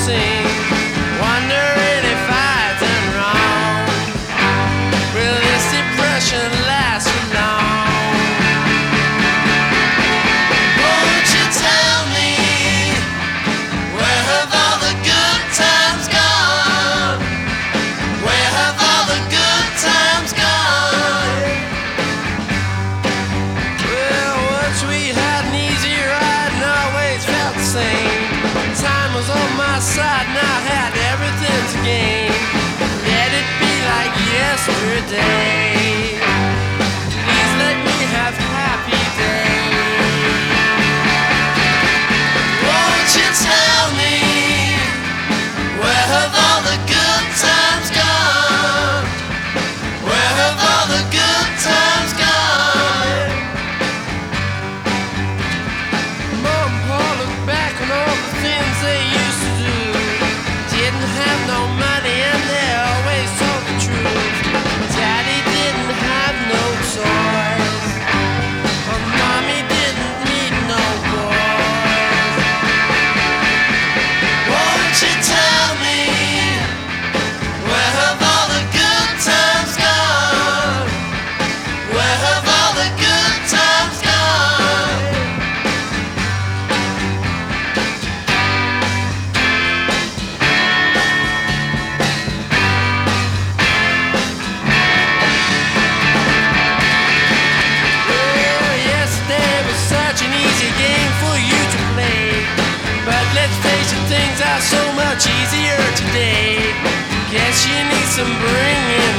sing, wondering if I've done wrong. Will this depression last for long? Won't you tell me, where have all the good times gone? Where have all the good times gone? Well, once we had an easy ride and always felt the same. Time was on my side and I had everything to gain. Let it be like yesterday. Please let me have happy days. Won't you tell me, where have all the good times gone? Where have all the good times gone? Mom and Pa look back on all the things they used to do. Didn't have no money and they always told the truth. Daddy didn't have no toys, and Mommy didn't need no boys. Won't you tell me, where have all the good times gone? Where have all the good times gone? Well, yesterday was such an easy game for you to play. But let's face it, things are so much easier today. Guess you need some bringing